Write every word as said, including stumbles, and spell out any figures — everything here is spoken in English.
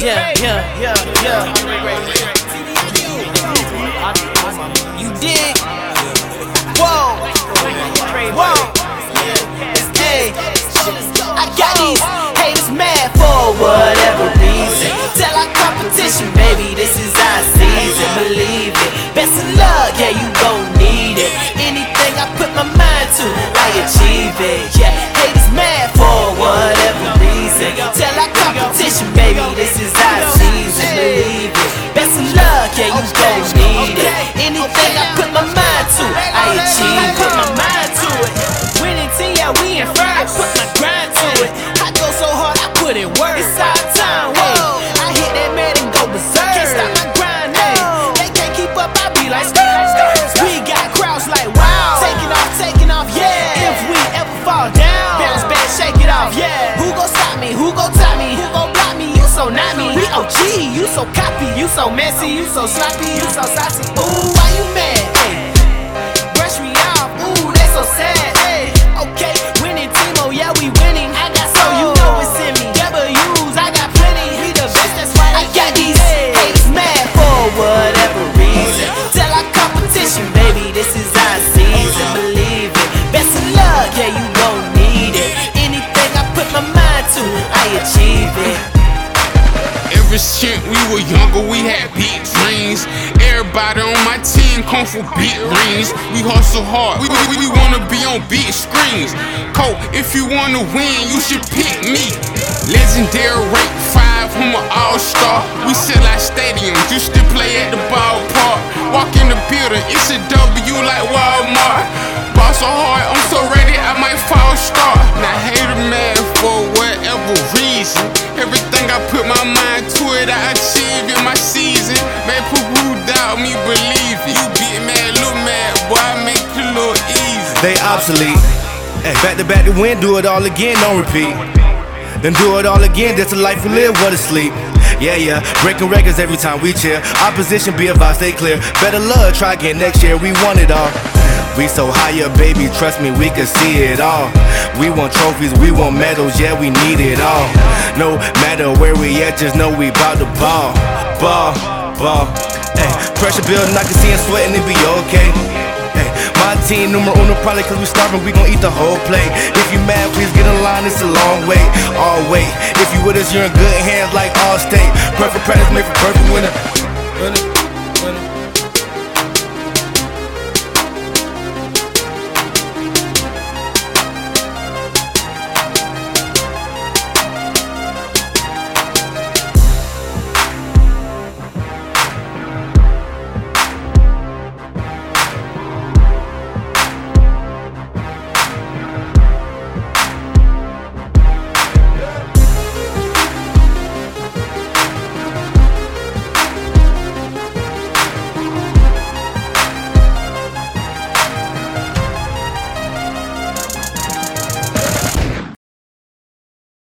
Yeah, yeah, yeah, yeah. You dig? Whoa, whoa. Hey, I got these haters mad for whatever reason. Tell our competition, baby, this is our season. Believe it. Best of luck, yeah, you gon' need it. Anything I put my mind to, I achieve it. Yeah, haters mad for whatever reason. Tell our competition, baby, this is our season. Believe it. Best of luck, yeah, you gon' need it. Anything I put my mind to, I achieve. Put my mind to it. Winning team, yeah, we in front. I put my grind to it. I go so hard, I put it work. It's our time, whoa. I hit that man and go berserk. Can't stop my grind, hey. They can't keep up, I be like stir. We got crowds like wow. Taking off, taking off, yeah. If we ever fall down, bounce back, shake it off, yeah. Who gon' stop me? Who gon' top me? Who gon' block me? You so not me. We O G, you so copy. You so messy, you so sloppy, you so saucy. Ooh, why you mad? Hey, brush me off. Ooh, they so sad. Hey, okay, winning team, oh yeah, we winning. I got so you know it's in me. W's, I got plenty. We the best, that's why I got these haters mad for whatever reason. Tell our competition, baby, this is our season. Believe it. Best of luck, yeah, you gon' need it. Anything I put my mind to, I achieve it. Ever since we were younger, we had big dreams. Everybody on my team come for big rings. We hustle hard, we, we, we wanna be on big screens. Cole, if you wanna win, you should pick me. Legendary rank five, I'm an all-star. We sell out stadiums, used to play at the ballpark. Walk in the building, it's a W like Walmart. Ball so hard, I'm so ready, I might fall start. Now hater mad for whatever reason. Everything I put my mind to it, I achieve in my season. Man, people who doubt me, believe it. You get mad, look mad, boy, I make it look easy. They obsolete. Hey, back to back to win, do it all again, don't repeat. Then do it all again, that's the life we live, what a sleep. Yeah, yeah, breaking records every time we chill. Opposition, be advised, stay clear. Better luck, try again next year, we want it all. We so higher, baby, trust me, we can see it all. We want trophies, we want medals, yeah, we need it all. No matter where we at, just know we bout to ball. Ball, ball. Hey, pressure building, I can see him sweating, it be okay. Hey, my team, numero uno, probably cause we starving, we gon' eat the whole plate. If you mad, please get in line, it's a long wait. All wait, if you with us, you're in good hands like Allstate. Perfect practice made for perfect winner.